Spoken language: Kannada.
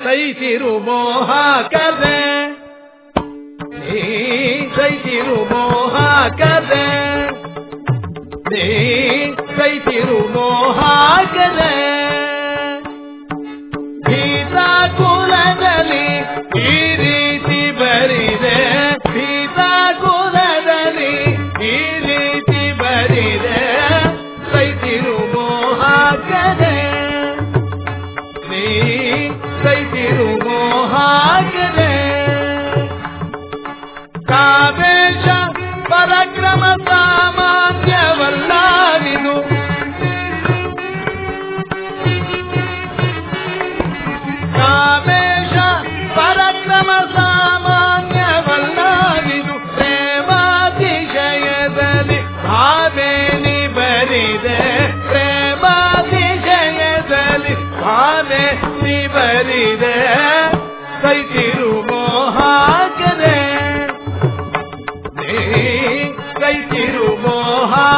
ಸೈತಿರು ಮೋಹಕರೆ ನೀ ಸೈತಿರು ಮೋಹಕರೆ ನೀ ಸೈತಿರು ಮೋಹಕರೆ ಗೀತಾ ಕುಲದಲ್ಲಿ ಈ ರೀತಿ ಬರಿದೆ ಗೀತಾ ಕುಲದಲ್ಲಿ ಈ ರೀತಿ ಬರಿದೆ ಸೈತಿರು ಮೋಹಕರೆ ನೀ ಸೈತಿರು ಮೋಹಕರೆ ಕಾವೇಶ ಪರಕ್ರಮ ಸಾಮಾನ್ಯವಲ್ಲಾವಿದು ಕಾವೇಶ ಪರಕ್ರಮ ಸಾಮಾನ್ಯವಲ್ಲಾವಿದು ಪ್ರೇಮಾತಿಶಯದಲ್ಲಿ ಭಾವೇನಿ ಬರಿದೆ ಪ್ರೇಮಾತಿಶಯದಲ್ಲಿ ಭಾವೇನಿ ಬರಿದೆ ಸೈತಿರು ಮೋಹಕರೆ ನೀ ಸೈತಿರು ಮೋಹ